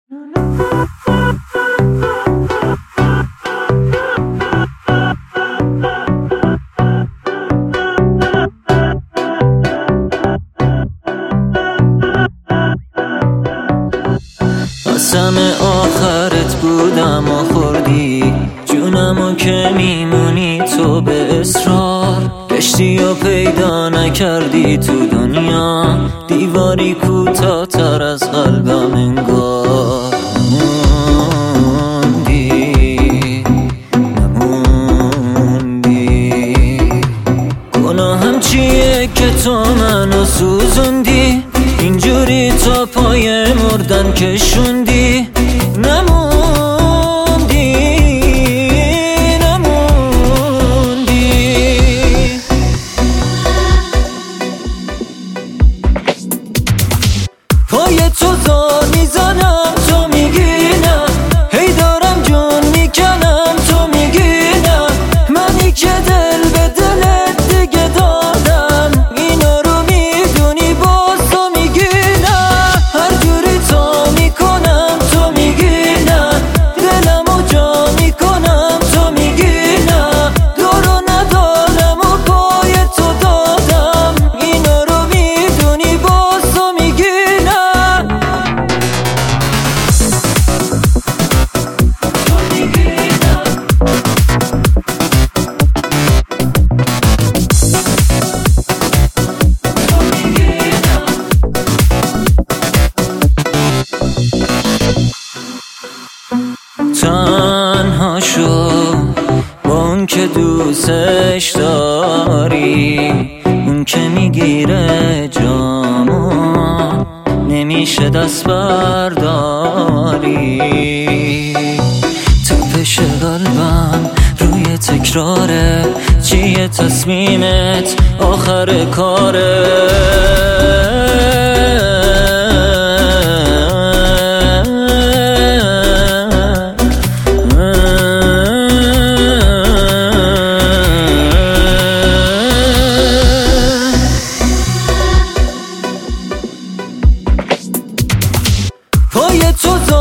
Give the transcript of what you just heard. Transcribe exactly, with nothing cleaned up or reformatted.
قسم آخرت بودم و خوردی جونمو که میمونی تو به اصرار گشتی و پیدا نکردی تو دنیا دیواری کوتاه‌تر از قلبم انگار نموندی نموندی گناهم چیه که تو منو سوزوندی اینجوری تا پای مردن کشوندی نموندی نموندی پای تو زار میزنم تو میگی نه هی دارم جون میکنم تو میگی نه منی که دل به دلت دیگه دادم اینا رو میدونی باز تو میگی نه هر جوری تا میکنم تو میگی نه دلمو جا میکنم تو میگی نه دارو ندارم و پای تو دادم اینا رو میدونی باز تو میگی نه تنها شو با اون که دوستش داری اون که میگیره جامو نمیشه دست برداری تپش قلبم روی تکراره چیه تصمیمت آخر کاره پای تو